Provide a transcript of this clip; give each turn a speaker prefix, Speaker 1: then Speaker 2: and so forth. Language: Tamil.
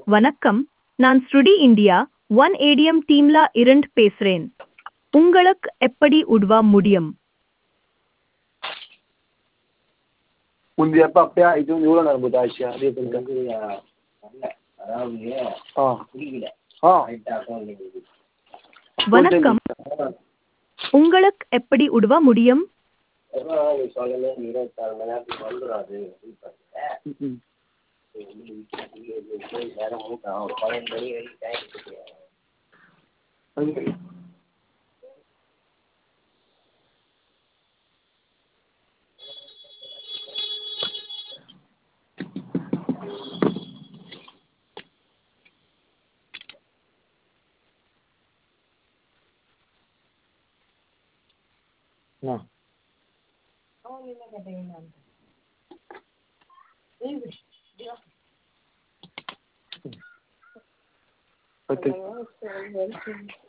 Speaker 1: வணக்கம், நான் ஸ்ருடி இந்தியா ஒன் ஏடிஎம் டீம்ல இருந்து பேசுறேன். உங்களுக்கு எப்படி உதவ முடியும்?
Speaker 2: முந்தைய அப்பா இது வந்து எவ்வளோ நேரம் போகுது ஆயிடுச்சு அதே
Speaker 1: வணக்கம், உங்களுக்கு எப்படி உதவ முடியும்?
Speaker 2: ஓகே